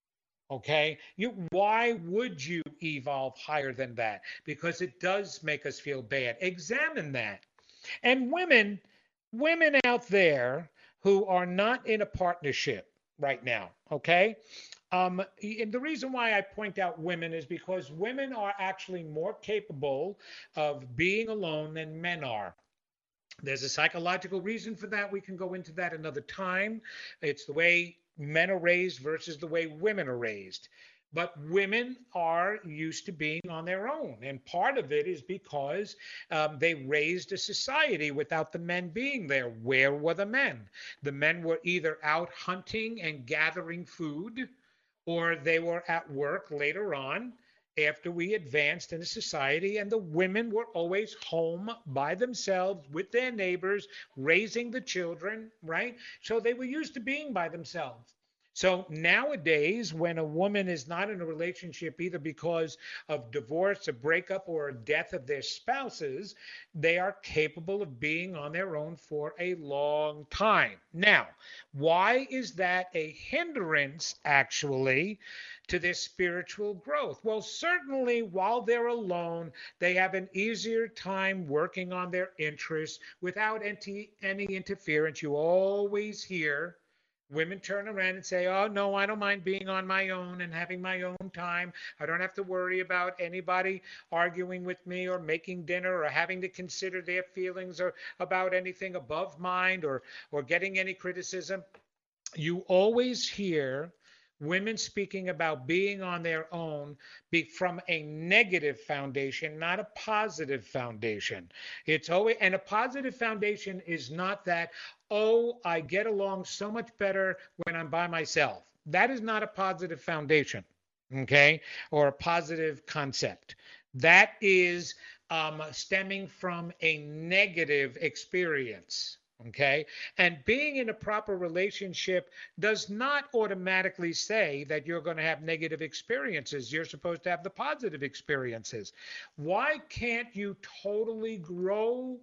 Speaker 4: Okay, you, why would you evolve higher than that? Because it does make us feel bad. Examine that. And women, women out there who are not in a partnership right now, okay? Um, and the reason why I point out women is because women are actually more capable of being alone than men are. There's a psychological reason for that. We can go into that another time. It's the way men are raised versus the way women are raised. But women are used to being on their own. And part of it is because um, they raised a society without the men being there. Where were the men? The men were either out hunting and gathering food, or they were at work later on after we advanced in a society, and the women were always home by themselves with their neighbors, raising the children, right? So they were used to being by themselves. So nowadays, when a woman is not in a relationship, either because of divorce, a breakup, or a death of their spouses, they are capable of being on their own for a long time. Now, why is that a hindrance, actually, to their spiritual growth? Well, certainly while they're alone, they have an easier time working on their interests without any, any interference. You always hear women turn around and say, oh, no, I don't mind being on my own and having my own time. I don't have to worry about anybody arguing with me or making dinner or having to consider their feelings or about anything above mine or, or getting any criticism. You always hear women speaking about being on their own be from a negative foundation, not a positive foundation. It's always, and a positive foundation is not that, oh, I get along so much better when I'm by myself. That is not a positive foundation, okay, or a positive concept. That is um, stemming from a negative experience. Okay. And being in a proper relationship does not automatically say that you're going to have negative experiences. You're supposed to have the positive experiences. Why can't you totally grow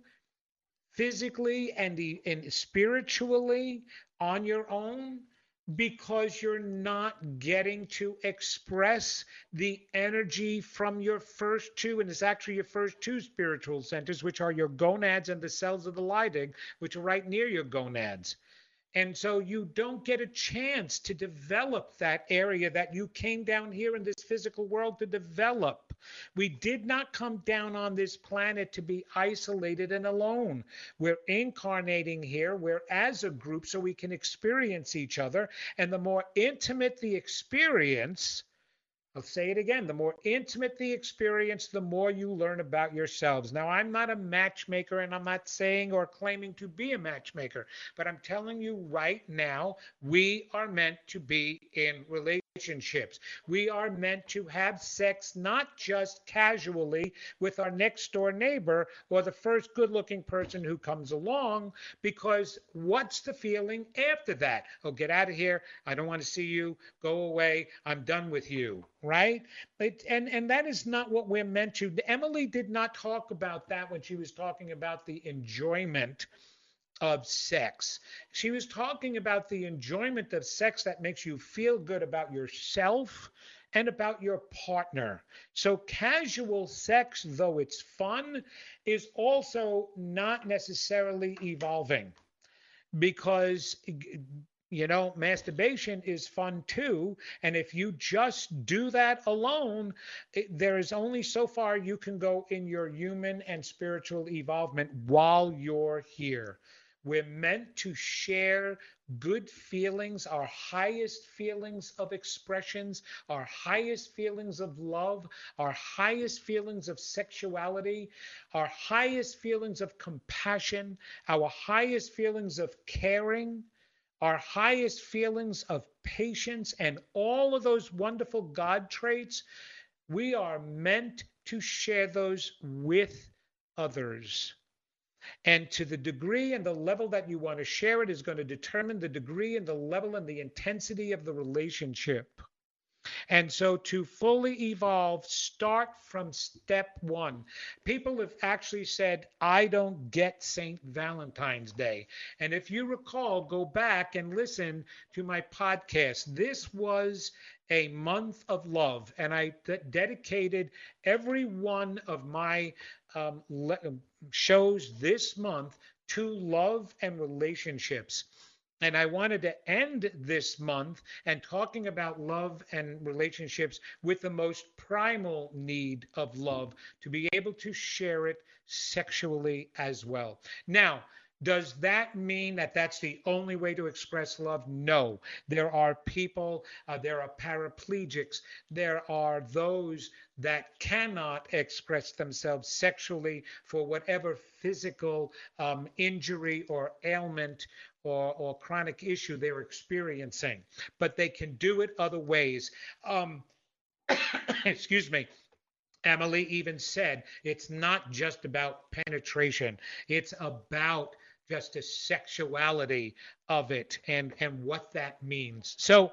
Speaker 4: physically and, and spiritually on your own? Because you're not getting to express the energy from your first two, and it's actually your first two spiritual centers, which are your gonads and the cells of the Leydig, which are right near your gonads. And so you don't get a chance to develop that area that you came down here in this physical world to develop. We did not come down on this planet to be isolated and alone. We're incarnating here. We're as a group so we can experience each other. And the more intimate the experience, I'll say it again, the more intimate the experience, the more you learn about yourselves. Now, I'm not a matchmaker, and I'm not saying or claiming to be a matchmaker, but I'm telling you right now, we are meant to be in relationships relationships. We are meant to have sex not just casually with our next door neighbor or the first good looking person who comes along, because what's the feeling after that? Oh, get out of here. I don't want to see you. Go away. I'm done with you. Right? It, and, and that is not what we're meant to. Emily did not talk about that when she was talking about the enjoyment of sex. She was talking about the enjoyment of sex that makes you feel good about yourself and about your partner. So casual sex, though it's fun, is also not necessarily evolving, because, you know, masturbation is fun too. And if you just do that alone, it, there is only so far you can go in your human and spiritual evolvement while you're here. We're meant to share good feelings, our highest feelings of expressions, our highest feelings of love, our highest feelings of sexuality, our highest feelings of compassion, our highest feelings of caring, our highest feelings of patience, and all of those wonderful God traits. We are meant to share those with others. And to the degree and the level that you want to share it is going to determine the degree and the level and the intensity of the relationship. And so to fully evolve, start from step one. People have actually said, I don't get Saint Valentine's Day. And if you recall, go back and listen to my podcast. This was a month of love, and I de- dedicated every one of my um, le- shows this month to love and relationships. And I wanted to end this month and talking about love and relationships with the most primal need of love, to be able to share it sexually as well. Now, does that mean that that's the only way to express love? No. There are people, uh, there are paraplegics, there are those that cannot express themselves sexually for whatever physical um, injury or ailment or, or chronic issue they're experiencing. But they can do it other ways. Um, excuse me. Emily even said it's not just about penetration. It's about just the sexuality of it and, and what that means. So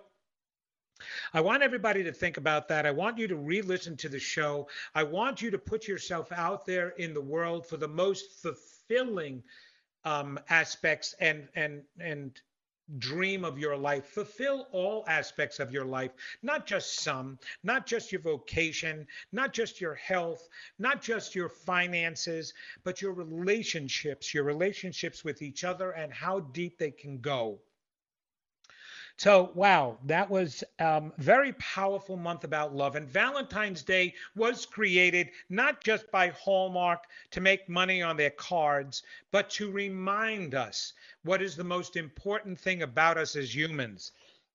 Speaker 4: I want everybody to think about that. I want you to re-listen to the show. I want you to put yourself out there in the world for the most fulfilling um, aspects and and and dream of your life. Fulfill all aspects of your life, not just some, not just your vocation, not just your health, not just your finances, but your relationships, your relationships with each other and how deep they can go. So, wow, that was a um, very powerful month about love. And Valentine's Day was created not just by Hallmark to make money on their cards, but to remind us what is the most important thing about us as humans.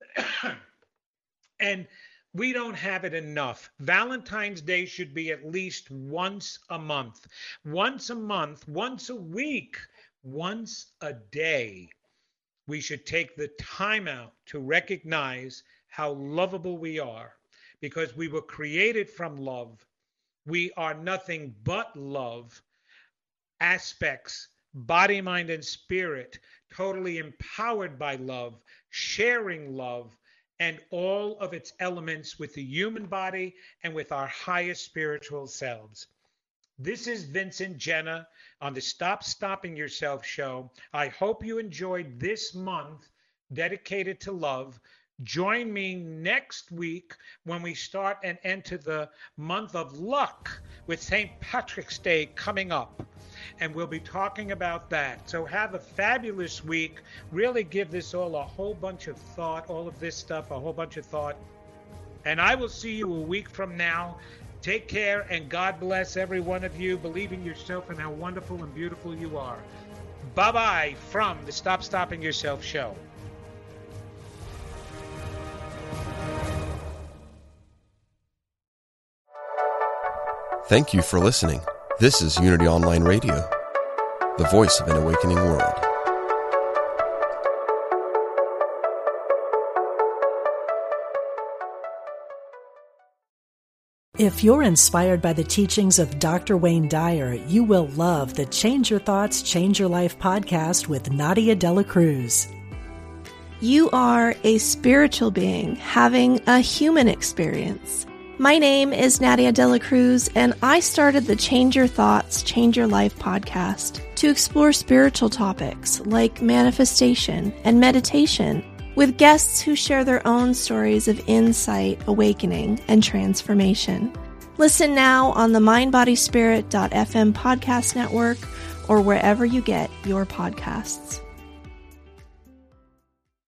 Speaker 4: And we don't have it enough. Valentine's Day should be at least once a month. Once a month, once a week, once a day. We should take the time out to recognize how lovable we are, because we were created from love. We are nothing but love, aspects, body, mind, and spirit, totally empowered by love, sharing love, and all of its elements with the human body and with our highest spiritual selves. This is Vincent Genna on the Stop Stopping Yourself show. I hope you enjoyed this month dedicated to love. Join me next week when we start and enter the month of luck with Saint Patrick's Day coming up. And we'll be talking about that. So have a fabulous week. Really give this all a whole bunch of thought, all of this stuff, a whole bunch of thought. And I will see you a week from now. Take care, and God bless every one of you. Believe in yourself and how wonderful and beautiful you are. Bye-bye from the Stop Stopping Yourself show.
Speaker 7: Thank you for listening. This is Unity Online Radio, the voice of an awakening world.
Speaker 1: If you're inspired by the teachings of Doctor Wayne Dyer, you will love the Change Your Thoughts, Change Your Life podcast with Nadia Dela Cruz.
Speaker 8: You are a spiritual being having a human experience. My name is Nadia Dela Cruz, and I started the Change Your Thoughts, Change Your Life podcast to explore spiritual topics like manifestation and meditation with guests who share their own stories of insight, awakening, and transformation. Listen now on the mind body spirit dot f m podcast network or wherever you get your podcasts.